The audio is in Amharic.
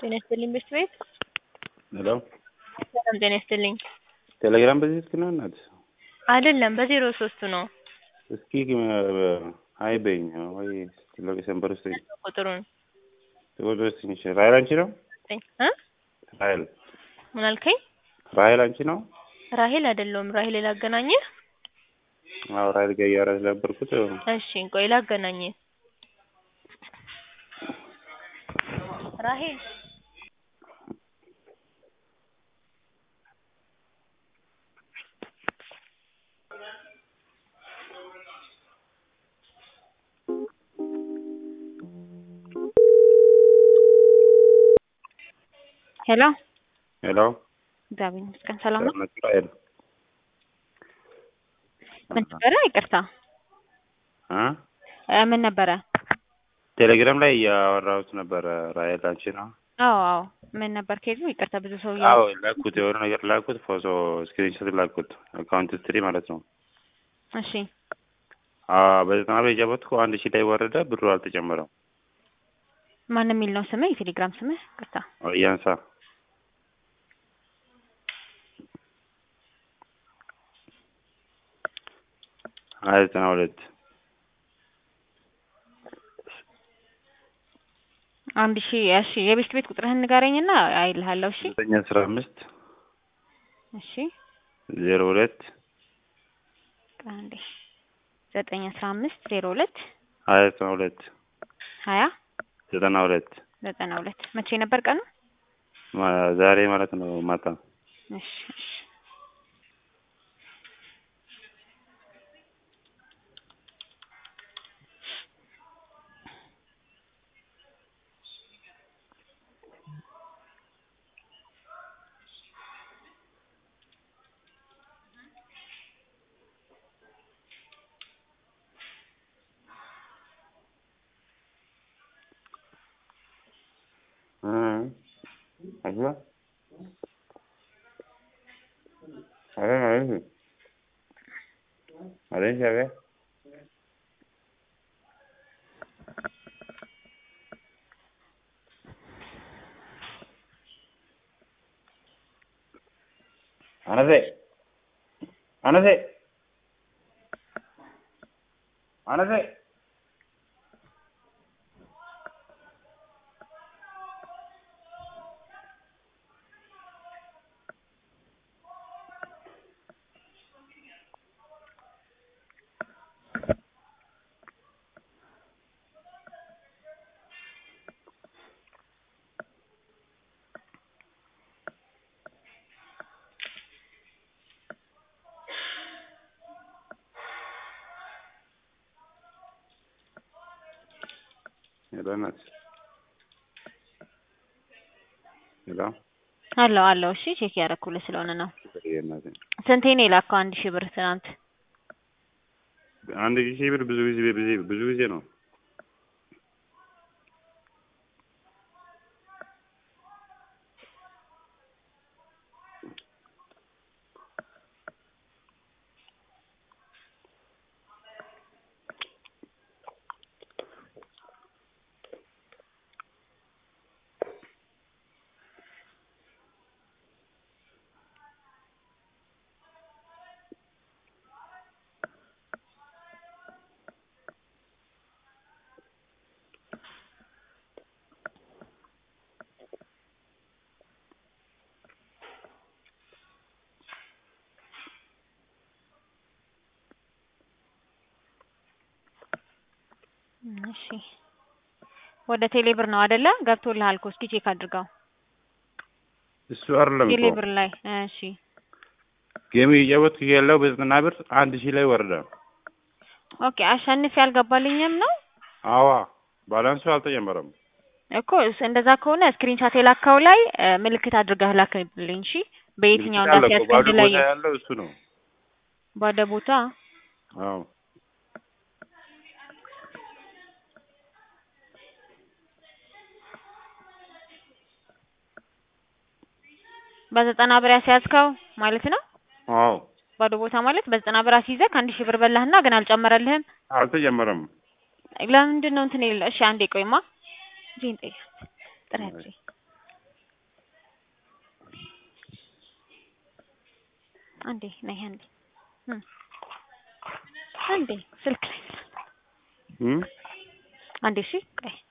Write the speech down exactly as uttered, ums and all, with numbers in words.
ጤና ይስጥልኝ ቤት ቤት ሄሎ ሰላም ጤና ይስጥልኝ። ቴሌግራም በዚህ ስልክ ነው እናት? አይደለም በዜሮ ሶስት ነው። እስኪ አይ በይኝ ወይ ሎኬሽን በርስተኝ ቁጥሩን ወደስኝ ይችላል። ራይል አንቺ ነው? እ ራይል ምን አልከኝ? ራይል አንቺ ነው? ራሂል አይደለም። ራሂል ላገናኝህ? አዎ ራይል ጋር ያረስ ነበርኩት። እሺ ቆይ ላገናኝህ። ራሂል ሄሎ ሄሎ ዳዊት መስከን ሰላም ነው? ራይል ምን ነበረ? ይቅርታ እ ምን ነበረ? ቴሌግራም ላይ ያወራሁት ነበር። ራይል አንቺ ነው? አዎ አዎ ምን ነበር ከይዙ? ይቅርታ ብዙ ሰው ያው አዎ ላኩት፣ የሆነ ነገር ላኩት፣ ፎቶ ስክሪንሾት ላኩት፣ አካውንት ስትሪ ማለት ነው። እሺ አዎ በዘጠና ብር የጀመርኩት አንድ ሺህ ላይ ወረደ፣ ብሩ አልተጨመረም። ማን የሚል ነው ስምህ? የቴሌግራም ስምህ? ይቅርታ ያንሳ ሀያ ዘጠና ሁለት አንድ ሺህ እሺ የቤት ቤት ቁጥርህን ንገረኝና አይልሃለሁ። እሺ ዘጠኝ አስራ አምስት እሺ ዜሮ ሁለት አንዴ ዘጠኝ አስራ አምስት ዜሮ ሁለት ሀያ ዘጠና ሁለት ሀያ ዘጠና ሁለት ዘጠና ሁለት መቼ ነበር ቀኑ? ዛሬ ማለት ነው ማታ። እሺ እሺ أيوة أيوة أيوة أيوة شباب أنا ذي أنا ذي أنا ذي ሄሎ ናት ሄሎ አሎ አሎ እሺ ቼክ ያደረኩልህ ስለሆነ ነው። ስንቴ ነው የላከው? አንድ ሺህ ብር ትናንት? አንድ ሺህ ብር ብዙ ጊዜ ብዙ ብዙ ጊዜ ነው። እሺ ወደ ቴሌብር ነው አይደለ? ገብቶልሃል እኮ እስኪ ቼክ አድርገው። እሱ አይደለም እኮ ቴሌብር ላይ እሺ ጌም እየወጥኩ ያለው በዘጠና ብር አንድ ሺህ ላይ ወረደ። ኦኬ አሸንፍ ያልገባልኝም ነው። አዋ ባላንሱ አልተጨመረም እኮ እንደዛ ከሆነ ስክሪንሻት የላከው ላይ ምልክት አድርገህ ላክልኝ። እሺ በየትኛው እንዳስያዝክ ላይ ያለው እሱ ነው ባደ ቦታ። አዎ በዘጠና ብር ያስያዝከው ማለት ነው? አዎ ባዶ ቦታ ማለት በዘጠና ብር አስይዘህ አንድ ሺህ ብር በላህና ግን አልጨመረልህም? አልተጨመረም። ለምንድን ነው እንትን ይል? እሺ አንዴ ቆይማ ጂን ጠይቅ ጥራት አንዴ ነይ አንዴ አንዴ ስልክ ላይ እም አንዴ እሺ ቆይ